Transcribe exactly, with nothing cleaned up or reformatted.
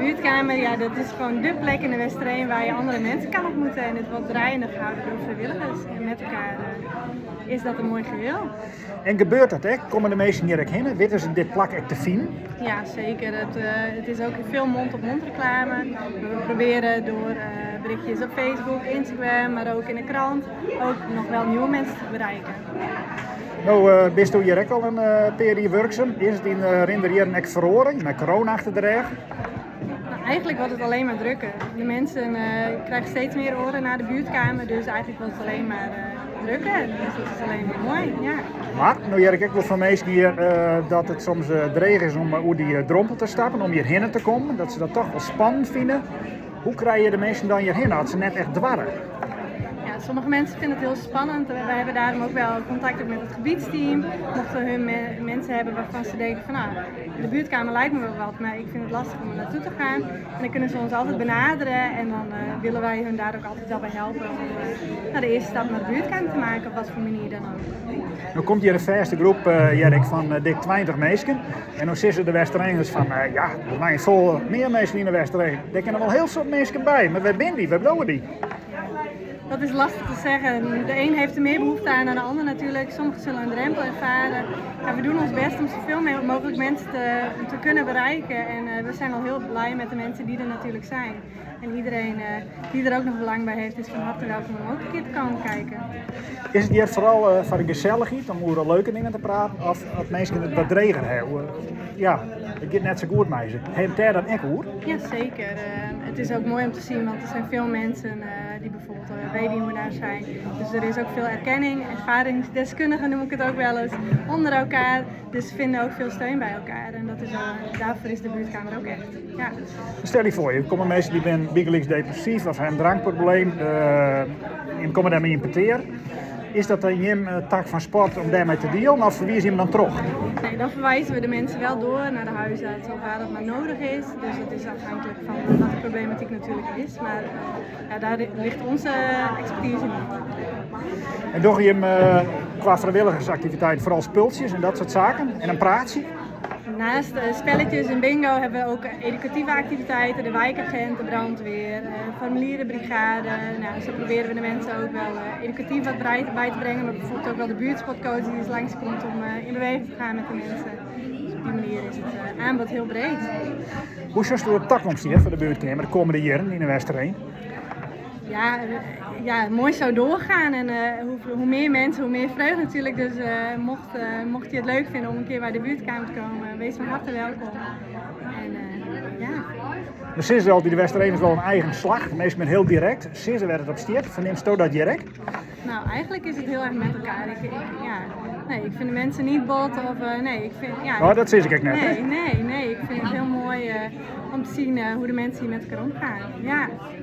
buurtkamer, ja, dat is gewoon dé plek in de Westereen waar je andere mensen kan ontmoeten en het wat draaiende gehouden door vrijwilligers. En met elkaar uh, is dat een mooi geheel. En gebeurt dat, hè? Komen de mensen hier ook heen? Weten ze dit plak echt te vinden? Ja, zeker. Het, uh, het is ook veel mond-op-mond reclame. We proberen door uh, berichtjes op Facebook, Instagram, maar ook in de krant, ook nog wel nieuwe mensen te bereiken. Nou, uh, bist u hier ook al een uh, periode werkzaam? Is het in uh, Rinder hier een verloren, met corona achter de rug? Nou, eigenlijk wordt het alleen maar drukker. De mensen uh, krijgen steeds meer oren naar de buurtkamer, dus eigenlijk wordt het alleen maar uh, drukker. Dus dat is alleen maar mooi, ja. Maar, nou hier ik ook wel van mensen hier uh, dat het soms uh, dreig is om uh, over die uh, drempel te stappen, om hierheen te komen. Dat ze dat toch wel spannend vinden. Hoe krijg je de mensen dan hierheen als ze net echt dwarren? Sommige mensen vinden het heel spannend. Wij hebben daarom ook wel contact met het gebiedsteam. Mochten hun me- mensen hebben waarvan ze denken van nou, de buurtkamer lijkt me wel wat, maar ik vind het lastig om er naartoe te gaan. En dan kunnen ze ons altijd benaderen en dan uh, willen wij hun daar ook altijd wel bij helpen om uh, nou, de eerste stap naar de buurtkamer te maken, op wat voor manier dan ook. Nu komt hier een verste groep, uh, Jerk, van uh, dik twintig mensen. En dan zitten de Westereeners van, uh, ja, er zijn vol meer mensen in de Westereen. Er kunnen wel heel veel mensen bij, maar waar zijn die, waar blijven die? Dat is lastig te zeggen. De een heeft er meer behoefte aan dan de ander natuurlijk. Sommigen zullen een drempel ervaren. Ja, we doen ons best om zoveel mogelijk mensen te, te kunnen bereiken. En uh, we zijn al heel blij met de mensen die er natuurlijk zijn. En iedereen uh, die er ook nog belang bij heeft, is van harte welkom om ook een keer te komen kijken. Is het hier vooral uh, voor de gezelligheid, om over leuke dingen te praten, of dat mensen het wat dreger hebben? Ja, het gaat net zo goed met ze. Heeft daar dan echt hoor? Ja, zeker. Uh, het is ook mooi om te zien, want er zijn veel mensen uh, die bijvoorbeeld uh, weten hoe we daar zijn. Dus er is ook veel erkenning, ervaringsdeskundigen noem ik het ook wel eens, onder elkaar. Dus ze vinden ook veel steun bij elkaar. En dat is, uh, daarvoor is de buurtkamer ook echt. Ja. Stel je voor, je komen mensen die zijn bigelijks depressief of hebben een drankprobleem, uh, en komen daarmee in peteer. Is dat dan een uh, tak van sport om daarmee te dealen of verwijs je hem dan terug? Nee, dan verwijzen we de mensen wel door naar de huisarts of waar dat maar nodig is. Dus het is afhankelijk van wat de problematiek natuurlijk is. Maar ja, daar ligt onze expertise niet. En doe je hem uh, qua vrijwilligersactiviteit vooral spultjes en dat soort zaken? En een praatje? Naast uh, spelletjes en bingo hebben we ook educatieve activiteiten, de wijkagent, de brandweer, uh, formulierenbrigade. Nou, zo proberen we de mensen ook wel uh, educatief wat bij te brengen, maar bijvoorbeeld ook wel de buurtspotcoach die eens langskomt om uh, in beweging te gaan met de mensen. Dus op die manier is het uh, aanbod heel breed. Hoe zoals de toekomst hier voor de buurtkamer de komende jaren in de Westereen? Ja, ja, mooi zou doorgaan en uh, hoe, hoe meer mensen, hoe meer vreugde natuurlijk. Dus uh, mocht, uh, mocht je het leuk vinden om een keer bij de buurtkamer te komen, wees van harte welkom. En uh, ja. De Sis altijd, de Westereen is wel een eigen slag, meestal met heel direct. Sis werd het op stiert, verneemt je dat direct? Nou, eigenlijk is het heel erg met elkaar. Ik, ik, ja, nee, ik vind de mensen niet bot of uh, nee, ik vind... Ja, oh, dat zie ik net. Nee, nee, nee, ik vind het heel mooi uh, om te zien uh, hoe de mensen hier met elkaar omgaan. Ja.